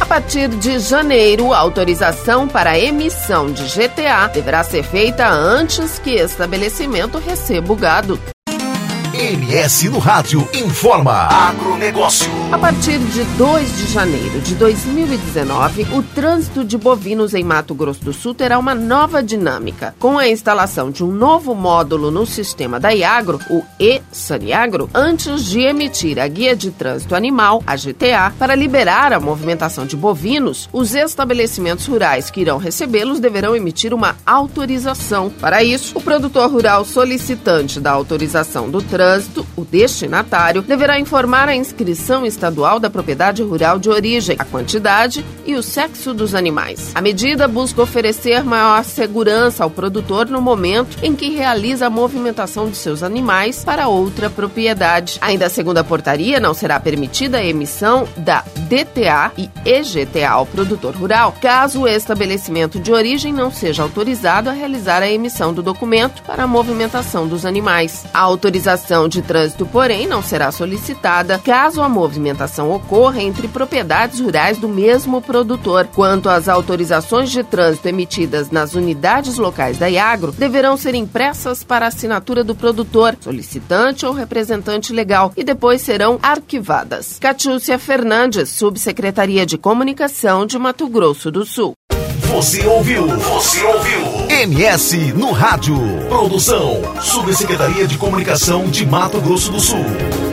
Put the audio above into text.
partir de janeiro, a autorização para a emissão de GTA deverá ser feita antes que estabelecimento receba o gado. MS no Rádio informa Agronegócio. A partir de 2 de janeiro de 2019, o trânsito de bovinos em Mato Grosso do Sul terá uma nova dinâmica. Com a instalação de um novo módulo no sistema da Iagro, o e-Saniagro, antes de emitir a Guia de Trânsito Animal, a GTA, para liberar a movimentação de bovinos, os estabelecimentos rurais que irão recebê-los deverão emitir uma autorização. Para isso, o produtor rural solicitante da autorização do trânsito, o destinatário, deverá informar a inscrição estadual da propriedade rural de origem, a quantidade e o sexo dos animais. A medida busca oferecer maior segurança ao produtor no momento em que realiza a movimentação de seus animais para outra propriedade. Ainda segundo a portaria, não será permitida a emissão da DTA e EGTA ao produtor rural, caso o estabelecimento de origem não seja autorizado a realizar a emissão do documento para a movimentação dos animais. A autorização de trânsito, porém, não será solicitada caso a movimentação ocorra entre propriedades rurais do mesmo produtor. Quanto às autorizações de trânsito emitidas nas unidades locais da Iagro, deverão ser impressas para assinatura do produtor, solicitante ou representante legal e depois serão arquivadas. Catiúcia Fernandes, Subsecretaria de Comunicação de Mato Grosso do Sul. Você ouviu MS no Rádio. Produção, Subsecretaria de Comunicação de Mato Grosso do Sul.